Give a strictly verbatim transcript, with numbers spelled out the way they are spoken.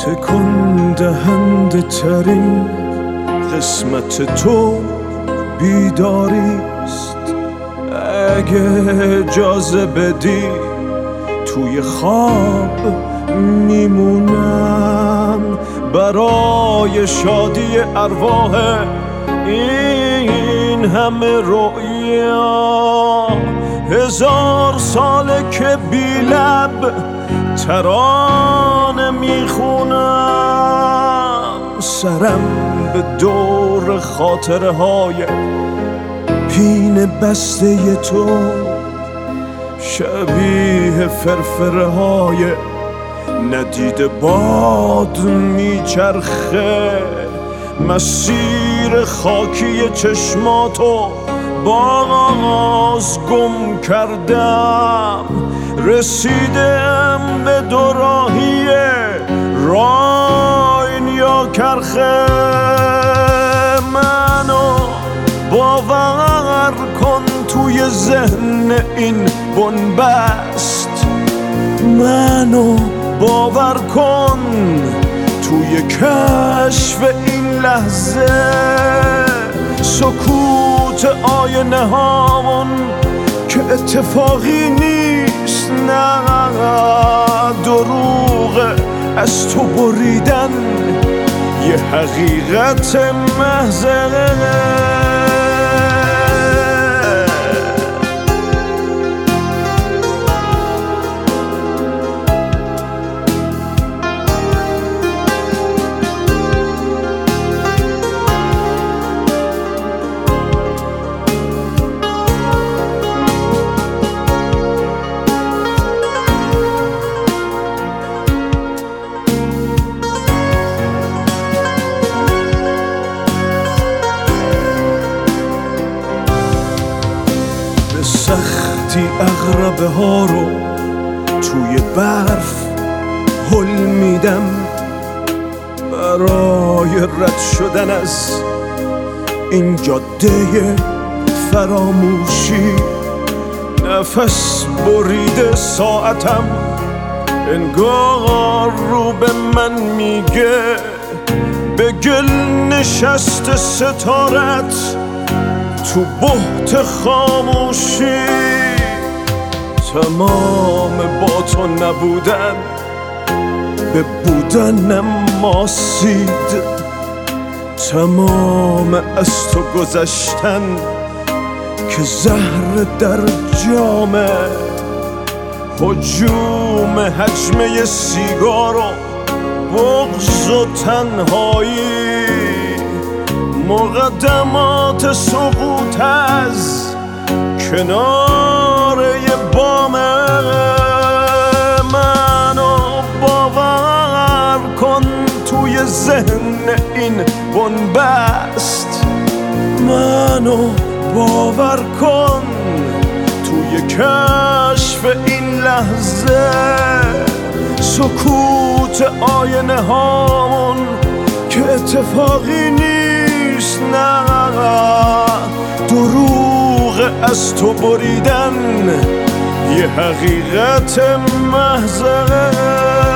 تکون دهنده ترین قسمت تو بیداریست. اگه اجازه بدی توی خواب میمونم برای شادی ارواح این همه رؤیا. هزار ساله که بی لب ترانه میخونم، سرم به دور خاطره های پین بسته تو شبیه فرفره های ندید باد میچرخه. مسیر خاکی چشماتو با آغاز گم کردم، رسیدم به دوراهی راین یا کرخه. منو باور کن توی ذهن این بنبست، منو باور کن توی کشف این لحظه. سکوت آینه هامون که اتفاقی نیست، نه دروغه از تو بریدن یه حقیقت محضه. سختی اغربه ها رو توی برف هل میدم برای رد شدن از این جاده فراموشی. نفس بریده ساعتم انگار رو به من میگه به گل نشست ستارت تو بحت خاموشی. تمام با تو نبودن به بودنم ماسید، تمام از تو گذشتن که زهر در جامه. هجوم حجمه سیگار و بغض و تنهایی، مقدمات سقوط از کنار یه بامه. منو باور کن توی ذهن این بنبست، منو باور کن توی کشف این لحظه. سکوت آینه هامون که اتفاقی نیست، نه دروغ از تو بریدن یه حقیقت محض.